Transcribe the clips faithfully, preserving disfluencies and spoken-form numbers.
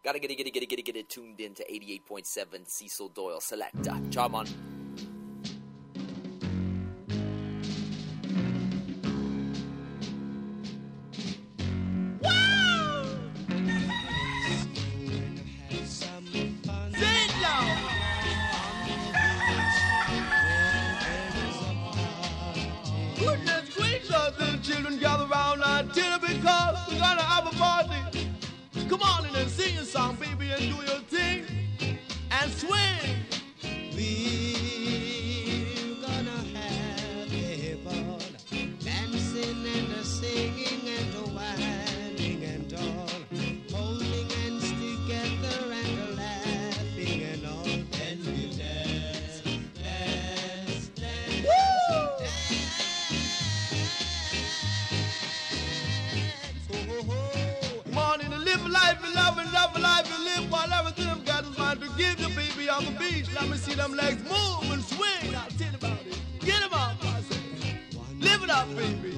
Gotta get it, get it, get it, get it, get it tuned in to eighty-eight point seven Cecil Doyle Selector. Charm on. Children gather round and dinner because we're gonna have a party. Come on in and sing a song, baby, and do your thing and swing. We're gonna have a ball, dancing and a singing and a whining and all, holding hands together and a laughing and all. And we dance, dance, dance. Woo! Life and love and love and life and live while everything I've got is mine to give you, baby, on the beach. Let me see them legs move and swing. I'll tell you about it. Get them up, I say. Live it up, baby.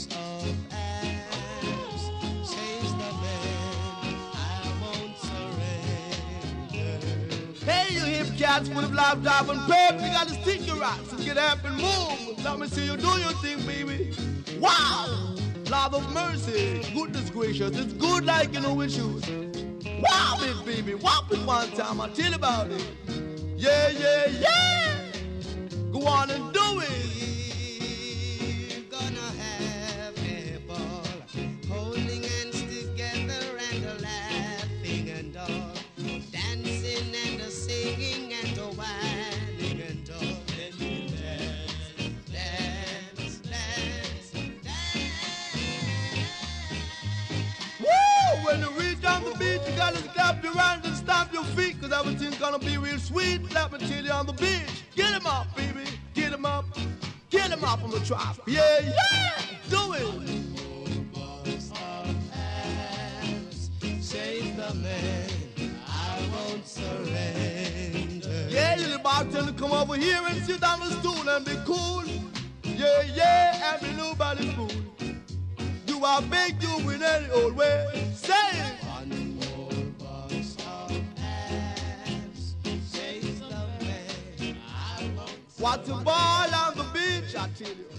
Hey, you hip cats with a live dive and pep. You gotta stick your rocks and get up and move. Let me see you do your thing, baby. Wow! Lord of mercy, goodness gracious, it's good like you know with shoes. Whop it, baby, whop it one time, I'll tell you about it. Yeah, yeah, yeah. Go on and do it. We're gonna have a ball, holding hands together and a laughing and all, dancing and a singing and a whining and all. When you reach down the beach, you gotta clap your hands and stamp your feet, cause everything's gonna be real sweet. Let me tell you on the beach. Get him up, baby. Get him up. Get him up on the trough. Yeah, yeah. Do it. Save the man. I won't surrender. Yeah, you the bartender, come over here and sit on the stool and be cool. Yeah, yeah, and be nobody's fool. Do I beg you in any old way? Say it. One more box of abs, says the man. I won't. What's a ball on the beach? I tell you.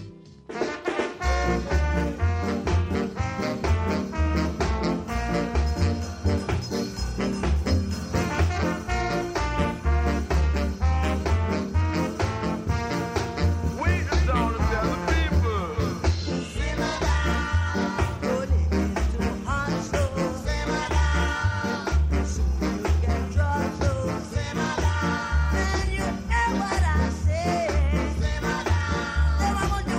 Say,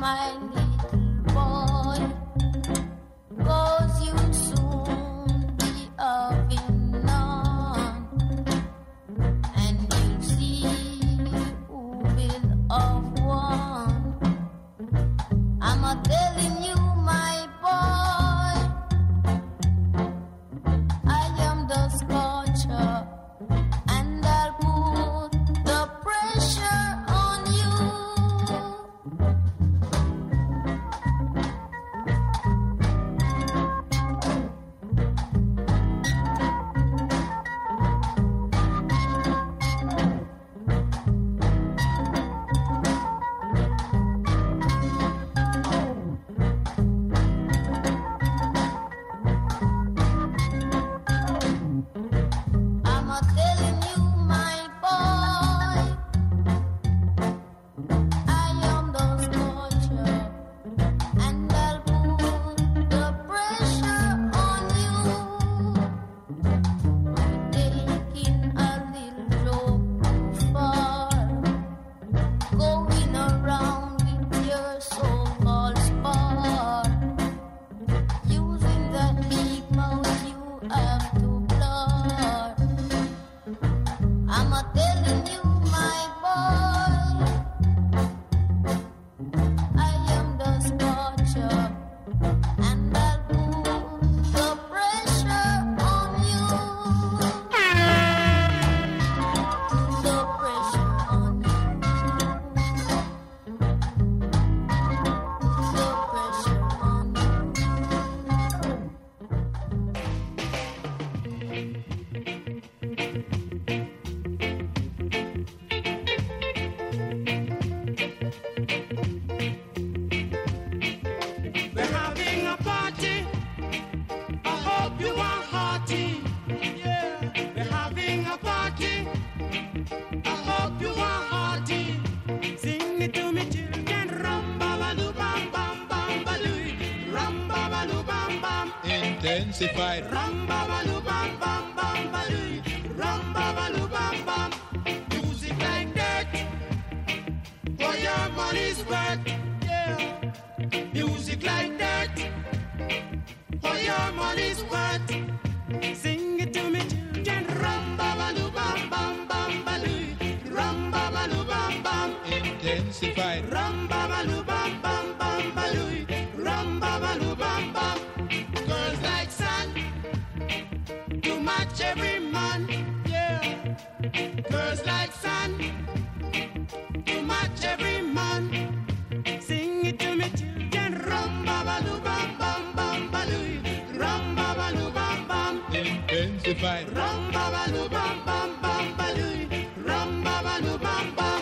my little boy, 'cause you'll soon be having none, and you'll see who will have one. I'm a telling you, my boy, I am the scorcher, and I'll put the pressure on you. I'm a telling you, my boy, I am the scorcher, and I'll put the pressure on you. Taking a little joke too far, going around with your so-called spar, using that big mouth you have to blur. I'm a telling you, my boy, I am the scorcher, and I'll put the pressure on you. The pressure on you. The pressure on you. We're having a party. I hope you are hearty. Yeah. We're having a party. I hope you are hearty. Sing it to me, children. Rum ba ba doo bam bam bam ba doo. Rum ba ba doo bam bam. Intensified. Rum ba ba doo bam bam bam ba doo. Rum ba ba doo bam bam. Music like that. For your money's worth. Yeah. Music like that. For your money's worth. Sing it to me, children. Rum ba ba doo bam bam bam ba doo. Rum ba ba doo bam bam. Intensified. Rum ba ba doo bam bam bam ba doo. Rum ba ba doo bam bam. Girls like sun to match every man. Yeah. Girls like sun to match every man. Sing it to me, children. Rum ba ba doo bam bam bam ba doo. Rum ba ba doo bam bam. Intensified. Rum ba ba doo bam bam bam ba doo. Rum ba ba doo bam bam.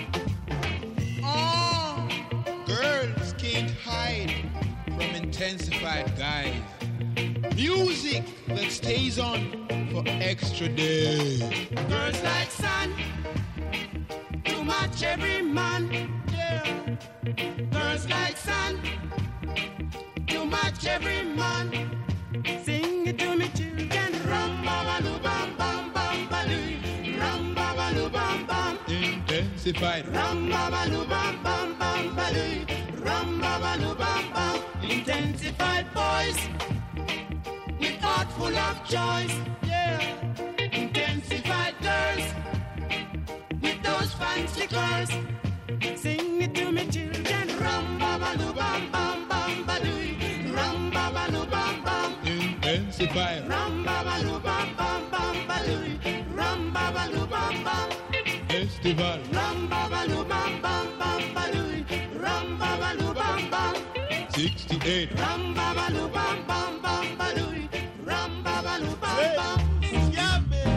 Oh, girls can't hide from intensified guys. Music that stays on for extra days. Girls like sun to match every man. Yeah. Girls like sun to match every man. Sing it to me, children. Rum ba ba doo bam bam bam ba doo. Rum ba ba doo bam bam. Intensified. Rum ba ba doo bam bam bam ba doo. Rum ba ba doo bam bam. Intensified boys with heart full of choice. Yeah. Intensified girls with those fancy girls. Sing it to me, children. Rum ba ba doo bam bam bam ba doo. Rum ba ba doo bam bam. Intensified. Rum ba ba doo bam bam bam ba doo. Rum ba ba doo bam bam. Festival. Rum ba ba doo bam bam bam ba doo. Rum ba ba doo bam bam. sixty-eight. Rum ba ba doo bam bam bam ba doo. Rum ba ba doo bam bam. Yeah, bitch.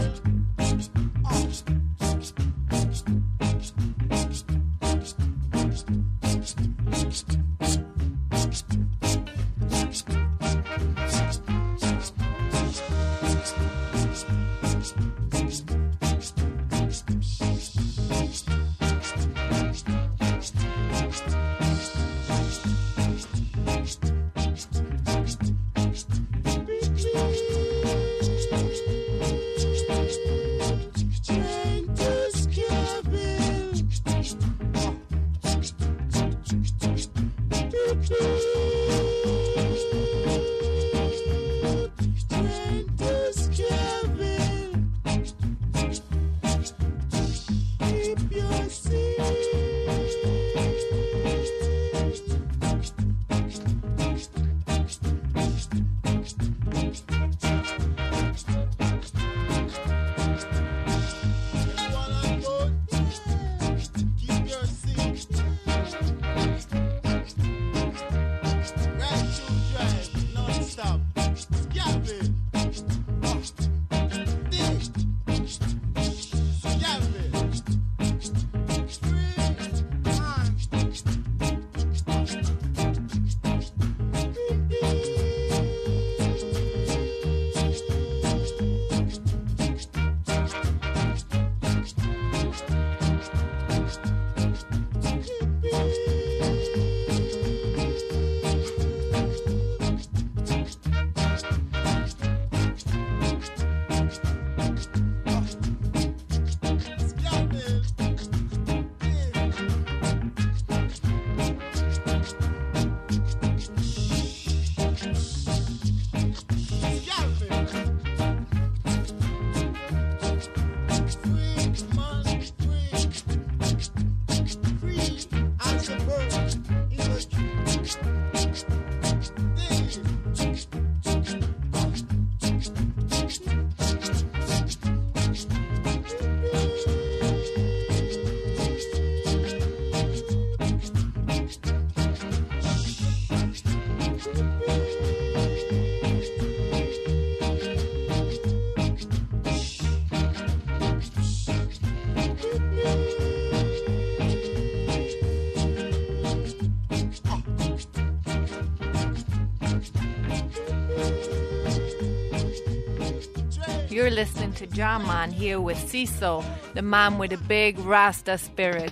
You're listening to John Man here with Cecil, the man with a big Rasta spirit.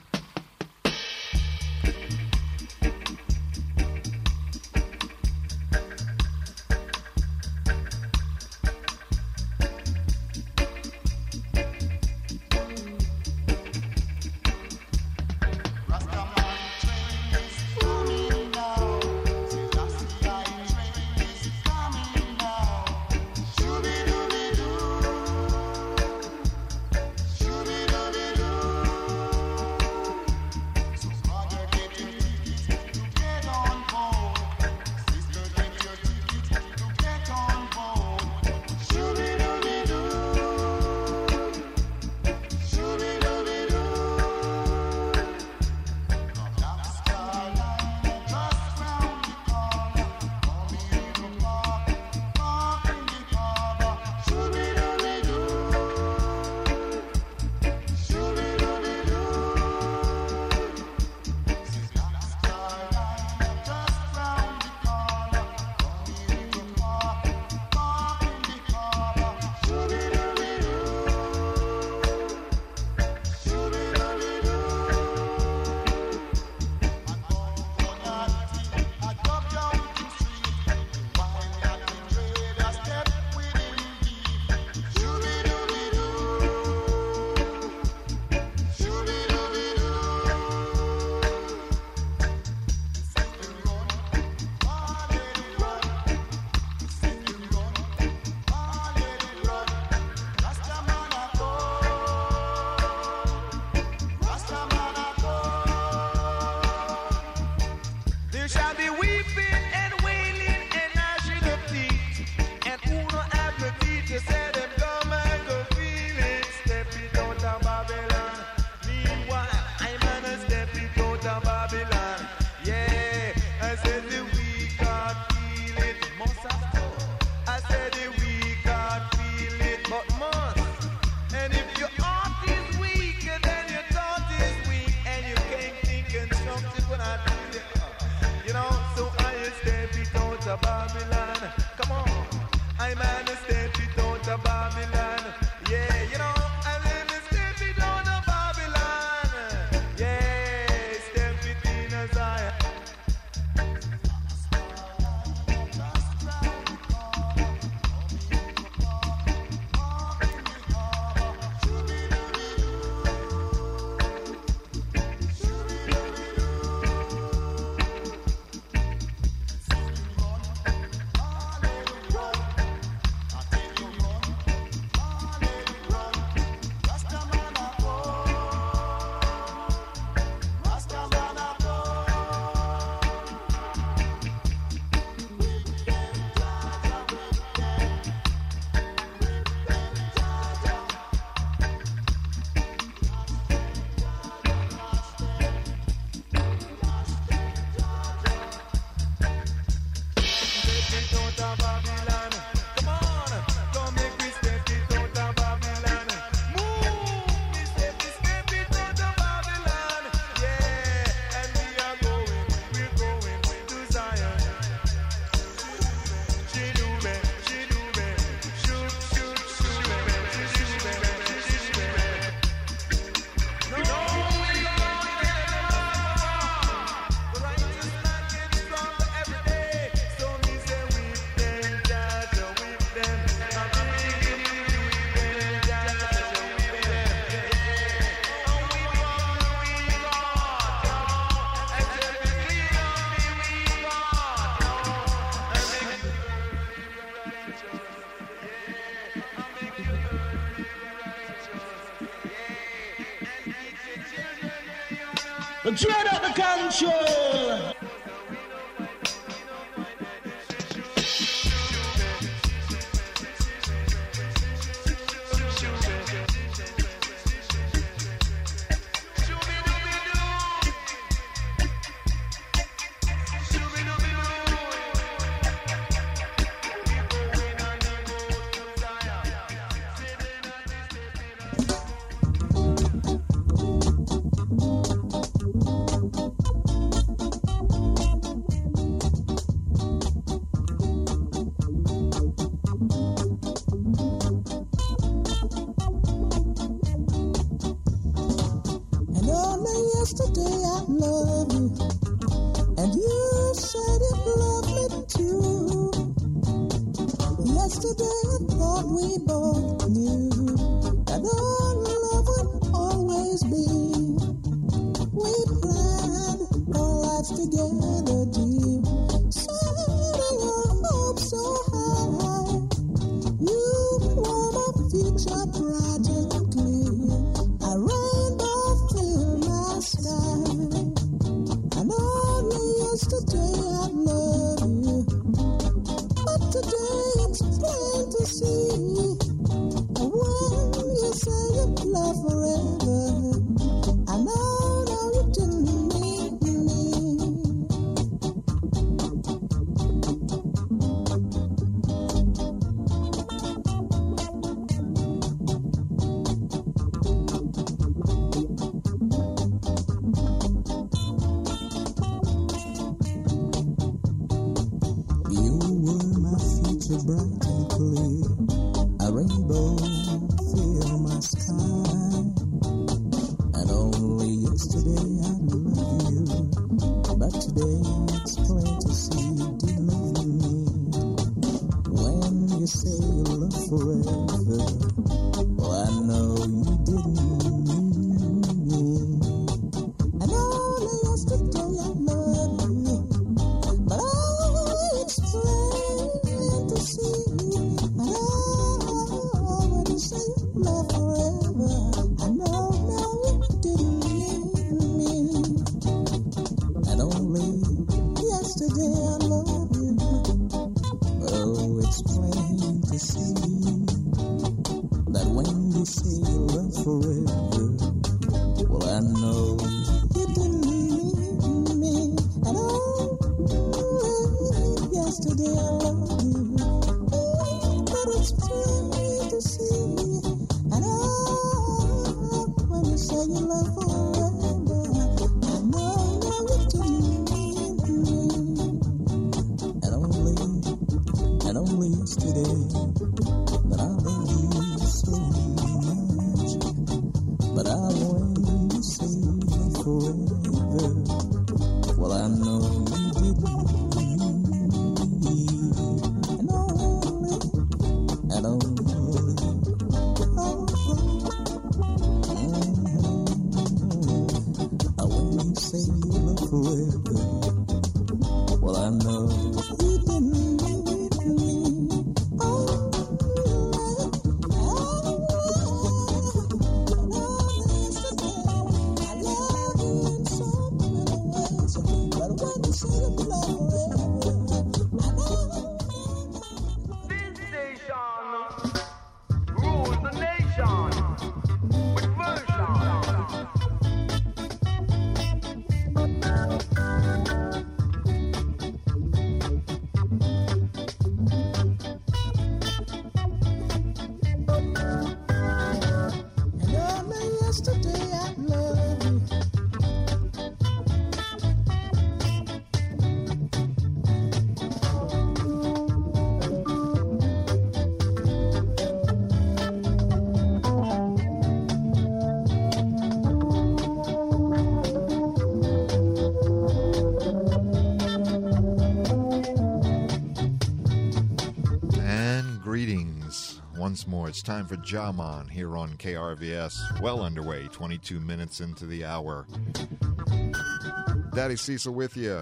Dread up the control. love you, and you said you loved me too. Yesterday I thought we both knew that our love would always be. We planned our lives together, dear, setting our hopes so high. You were my future bright and clear. A rainbow filled my sky, and only yesterday I loved you, but today it's plain to see. When you say you love forever, I know now you didn't mean me. You were my future bright and clear. A rainbow filled my sky, and only yesterday I loved you, but today it's plain to see you did love me. When you say you love forever, well, I know you didn't mean me. And only yesterday I loved you, but oh, it's plain to see. And oh, when you say you love forever, I know now you didn't mean me. And only yesterday I loved you, but oh, it's plain to see that when you say you love forever, well, I know you didn't mean me. And oh, yesterday I loved you, but it's plain to see. And oh, when you say you love forever, I know now you didn't mean me. And only, and only yesterday that I loved you so much. But I when you say you love forever, well, I know you didn't mean me. And only, and only, oh, mm-hmm. When you say you love forever, well, I know you didn't mean me. Oh, oh, yesterday I love you in so many ways, but when you say you love forever, I know. This station rules the nation with version. And only yesterday I loved you. And greetings once more. It's time for Jaman here on K R V S. Well underway, twenty-two minutes into the hour. Daddy Cecil with you.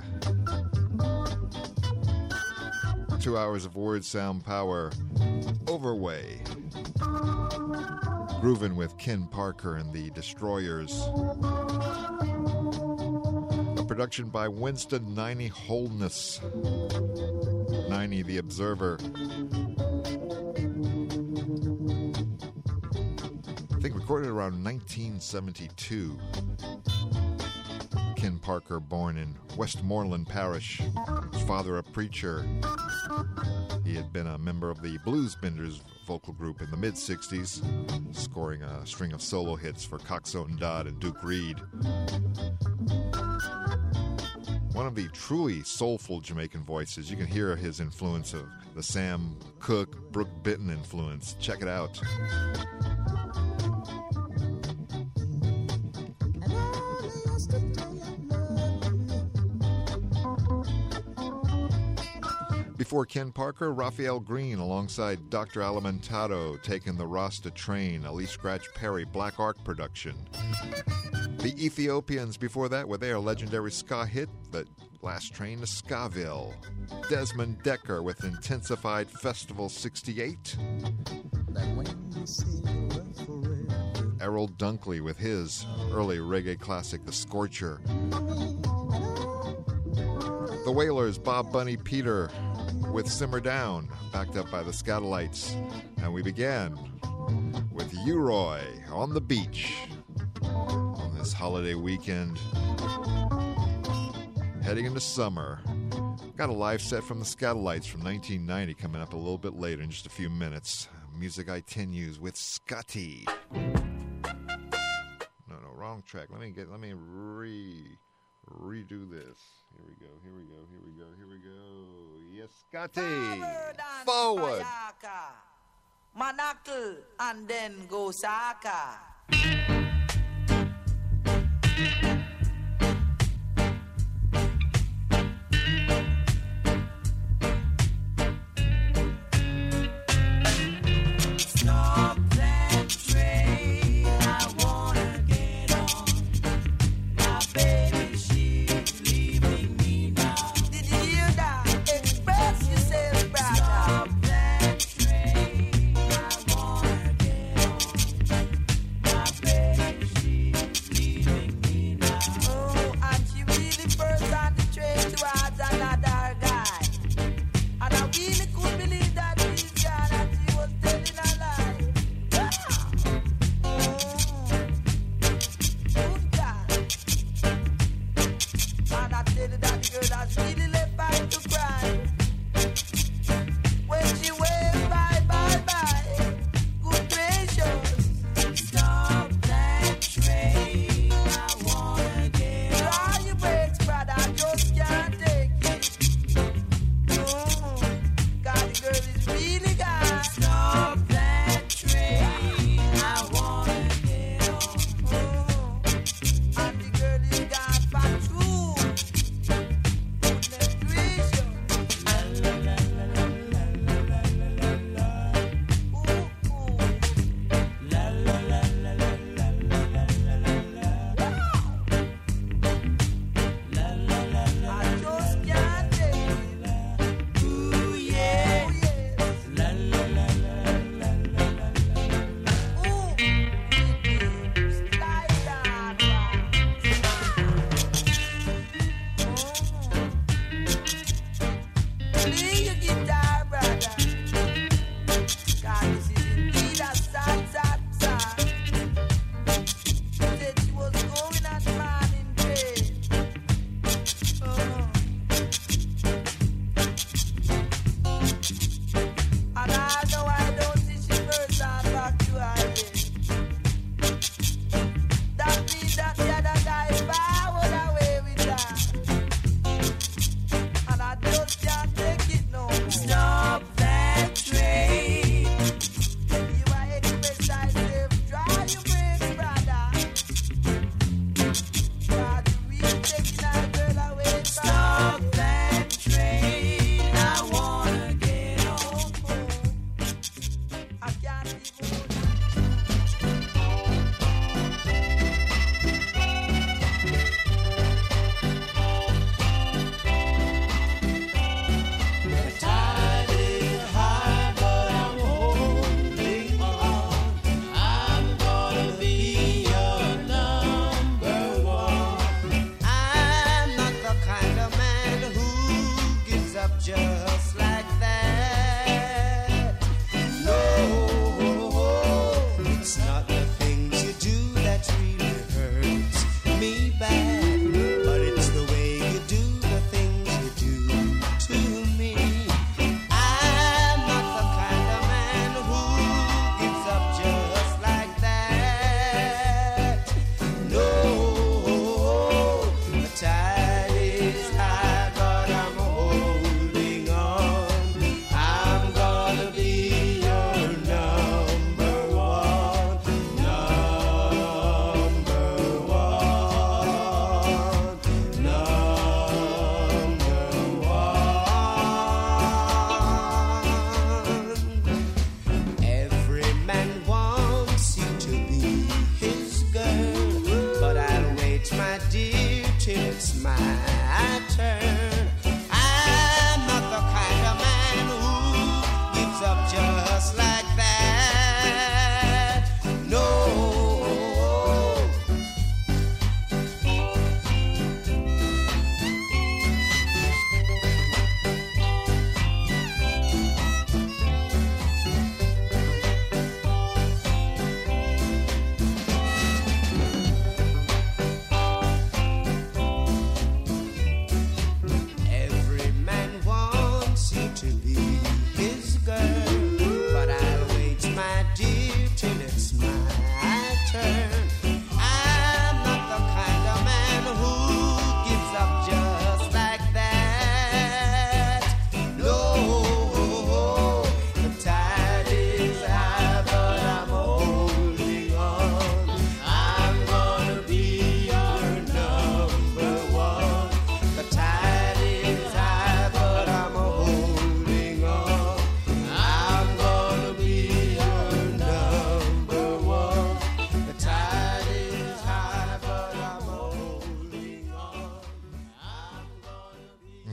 Two hours of word, sound, power. Overway. Grooving with Ken Parker and the Destroyers. A production by Winston Niney Holness. Niney the Observer. I think recorded around nineteen seventy-two. Ken Parker, born in Westmoreland Parish, his father a preacher. He had been a member of the Blues Benders vocal group in the mid-sixties, scoring a string of solo hits for Coxsone Dodd and Duke Reed. One of the truly soulful Jamaican voices. You can hear his influence of the Sam Cooke, Brooke Benton influence. Check it out. And only yesterday I loved you. Before Ken Parker, Raphael Green alongside Doctor Alimentato taking the Rasta Train, a Lee Scratch Perry Black Ark production. The Ethiopians before that with their legendary ska hit, The Last Train to Skaville. Desmond Decker with Intensified Festival sixty-eight. Errol Dunkley with his early reggae classic, The Scorcher. The Wailers, Bob Bunny Peter with Simmer Down, backed up by the Scatolites. And we began with U-Roy on the beach on this holiday weekend. Heading into summer. Got a live set from the Scatolites from nineteen ninety coming up a little bit later in just a few minutes. Music I ten U's with Scotty. No, no, wrong track. Let me get, let me re, redo this. Here we go, here we go, here we go, here we go. Yes, Scotty. Forward. Manakal and then go Saka.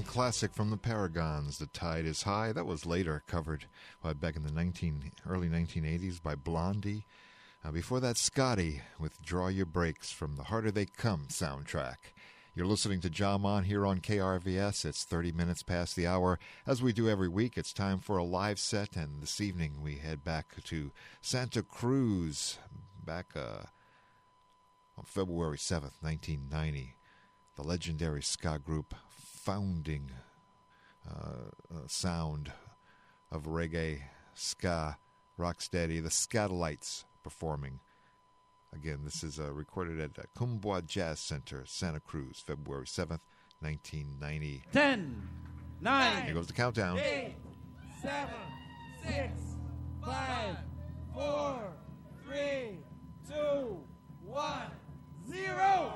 Latin classic from the Paragons, The Tide is High. That was later covered uh, back in the nineteen, early nineteen eighties by Blondie. Uh, before that, Scotty with Draw Your Brakes from the Harder They Come soundtrack. You're listening to Jaman here on K R V S. It's thirty minutes past the hour. As we do every week, it's time for a live set, and this evening we head back to Santa Cruz, back uh, on February seventh, nineteen ninety. The legendary ska group founding uh, uh, sound of reggae, ska, rocksteady, the Skatalites performing. Again, this is uh, recorded at uh, Kumbwa Jazz Center, Santa Cruz, February seventh, nineteen ninety. Ten, nine, Here goes the countdown. eight, seven, six, five, four, three, two, one, zero.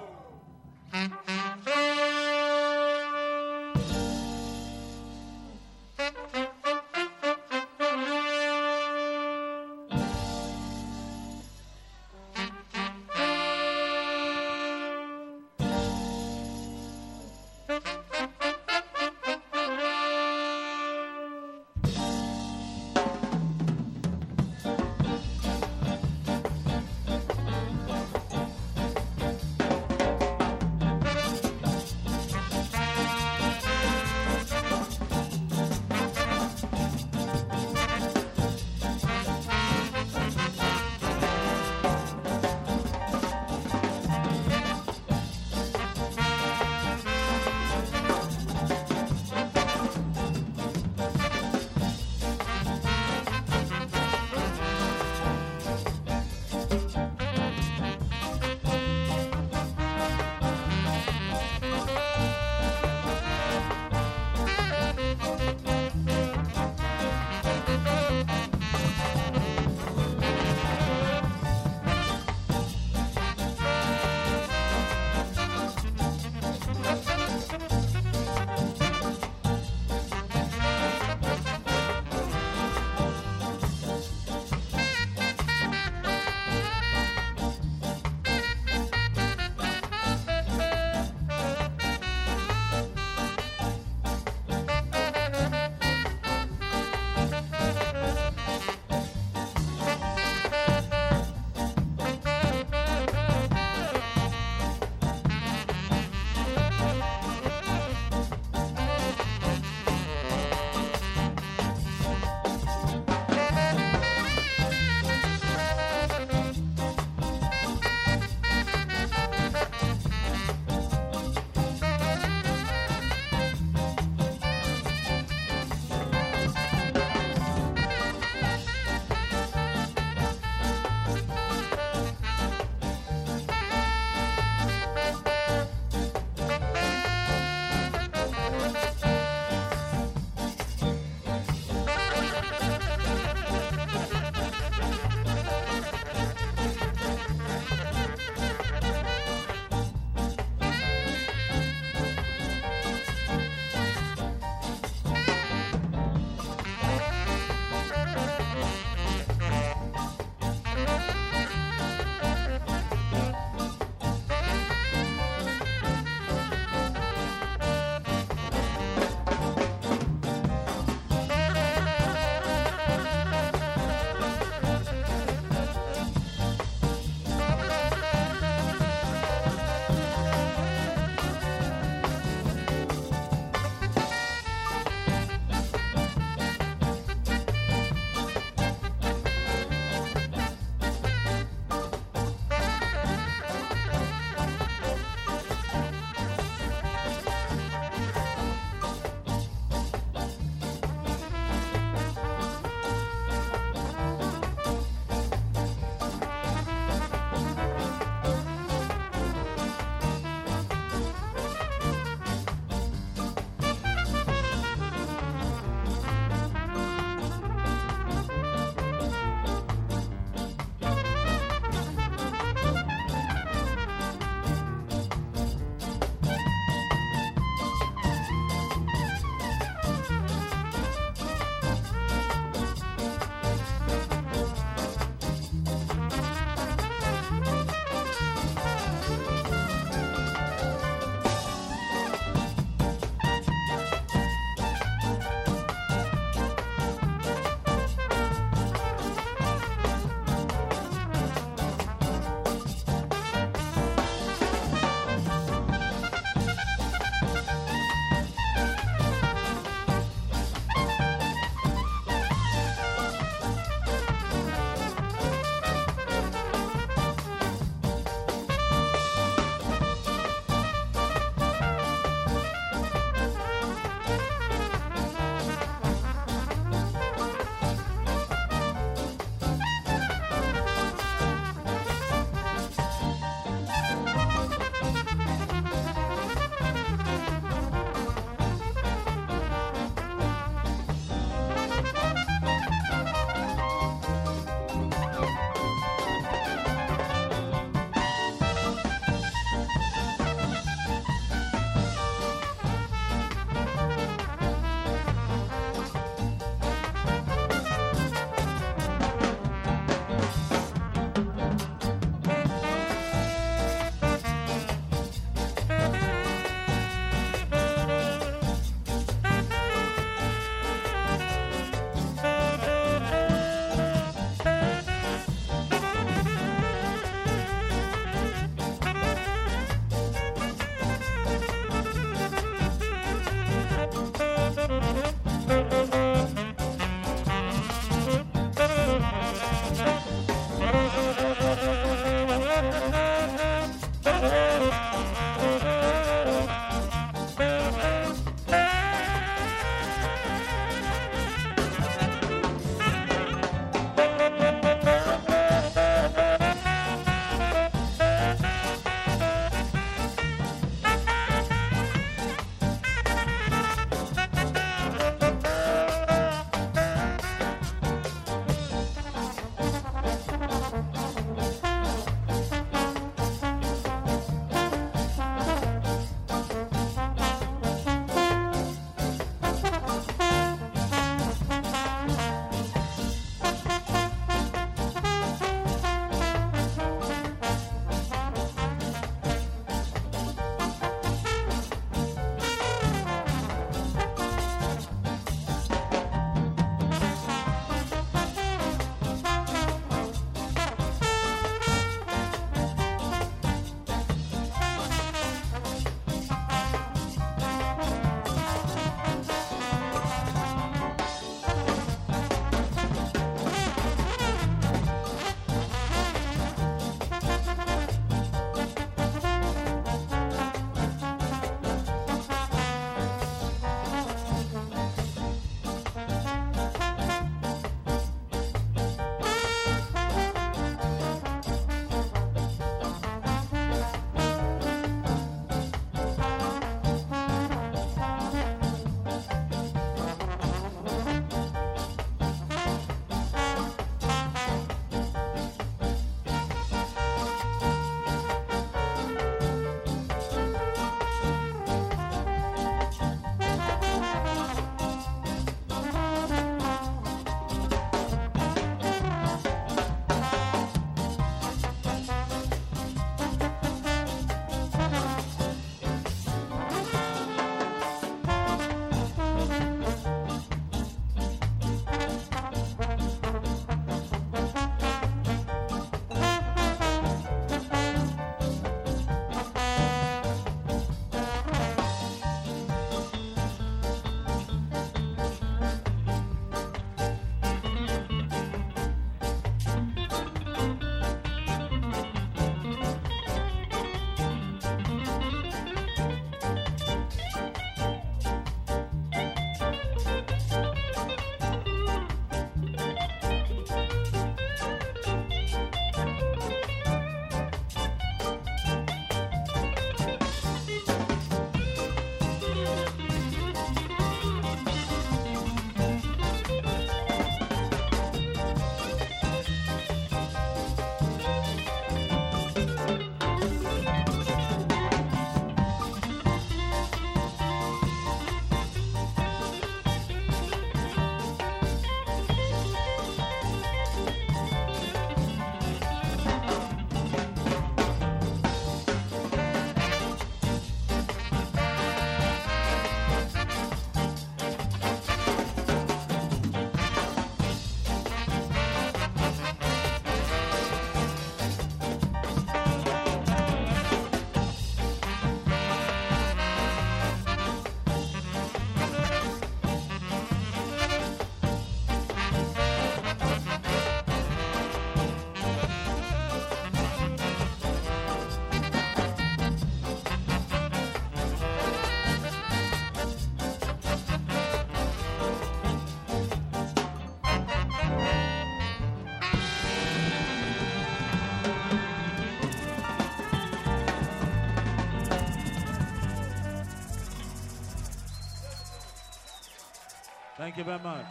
Thank you very much.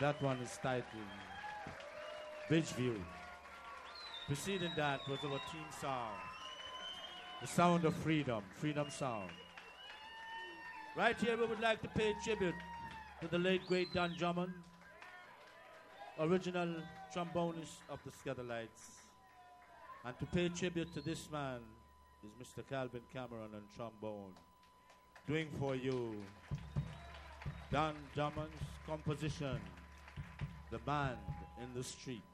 That one is titled Bridgeview. Preceding that was our team song, The Sound of Freedom, Freedom Sound. Right here we would like to pay tribute to the late great Don Drummond, original trombonist of the Scattolites. And to pay tribute to this man is Mister Calvin Cameron on trombone, doing for you Don Drummond's composition, The Band in the Street.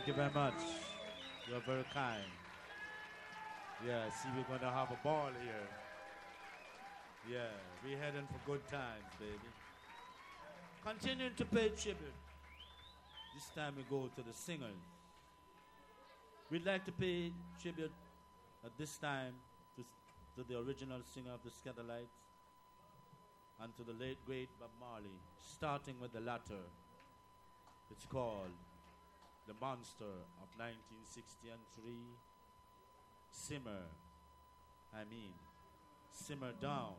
you very much. You're very kind. Yeah, see, we're going to have a ball here. Yeah, we're heading for good times, baby. Continuing to pay tribute. This time we go to the singers. We'd like to pay tribute at this time to, to the original singer of the Scatterlights and to the late, great Bob Marley, starting with the latter. It's called The Monster of nineteen sixty-three. Simmer, I mean, simmer down.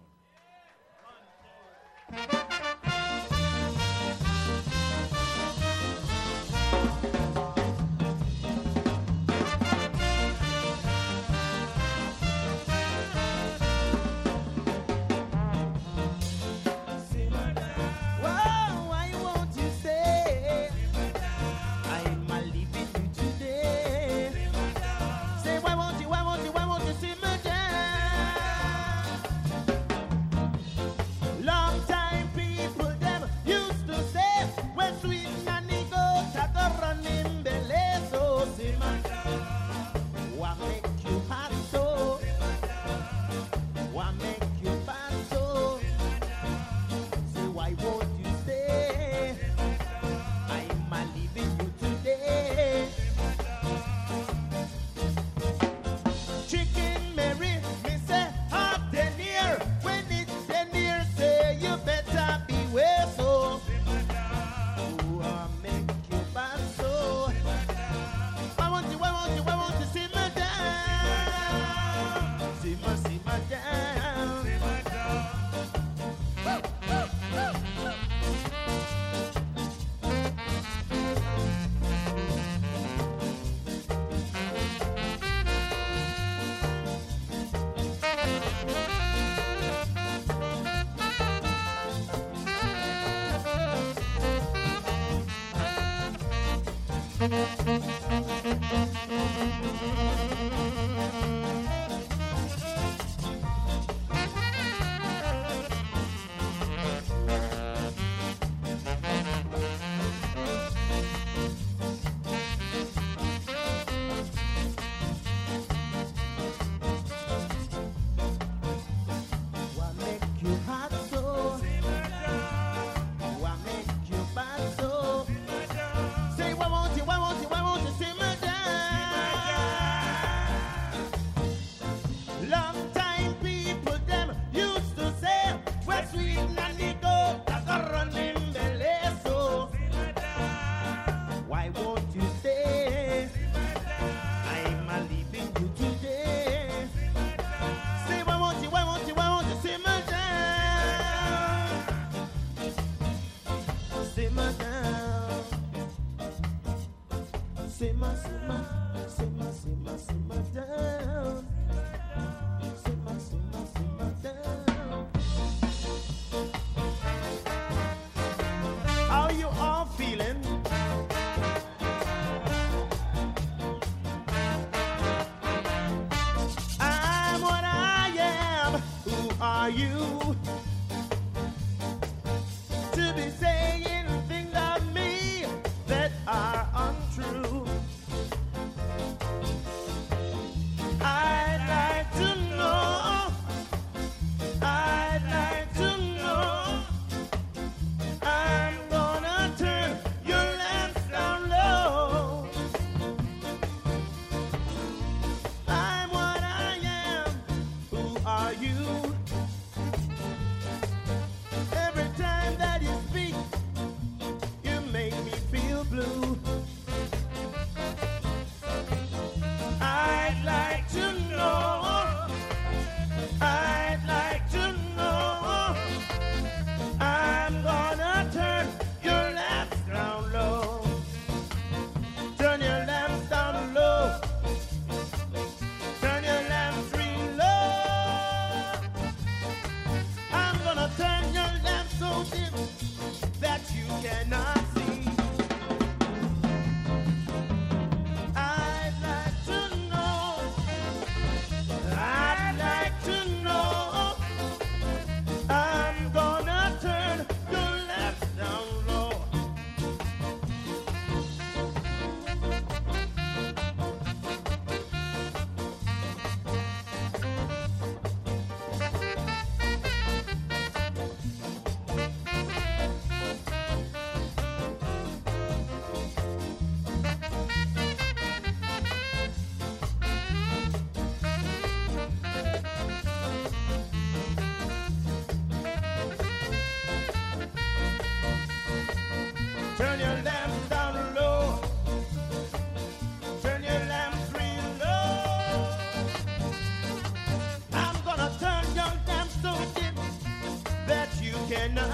Every time that you speak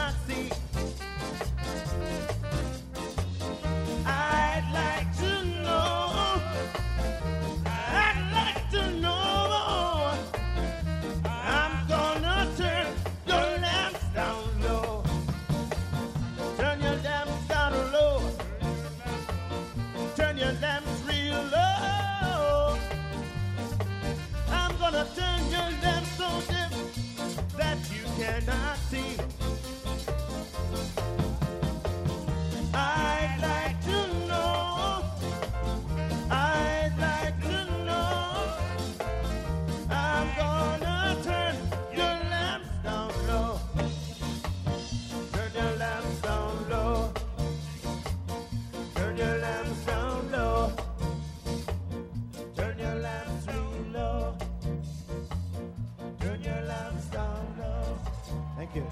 cannot see. I'd like to know, I'd like to know. I'm gonna turn your lamps down low. Turn your lamps down low. Turn your lamps real low. I'm gonna turn your lamps so dim that you cannot see. I'd like to know, I'd like to know. I'm gonna turn your lamps down low. Turn your lamps down low. Turn your lamps down low. Turn your lamps real low. Turn your lamps down low. Thank you.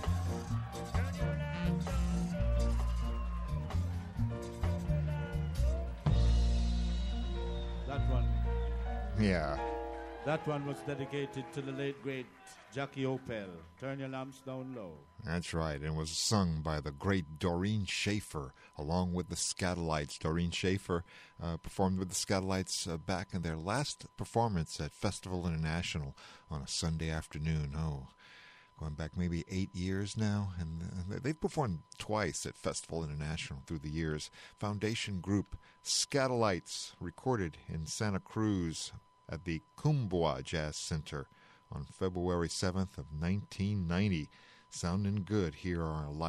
That one. Yeah. That one was dedicated to the late great Jackie Opel. Turn your lamps down low. That's right, and was sung by the great Doreen Schaefer, along with the Skatalites. Doreen Schaefer uh, performed with the Skatalites uh, back in their last performance at Festival International on a Sunday afternoon. Oh, going back maybe eight years now, and uh, they've performed twice at Festival International through the years. Foundation group Skatalites, recorded in Santa Cruz at the Kumbwa Jazz Center on February seventh of nineteen ninety. Sounding good. Here are live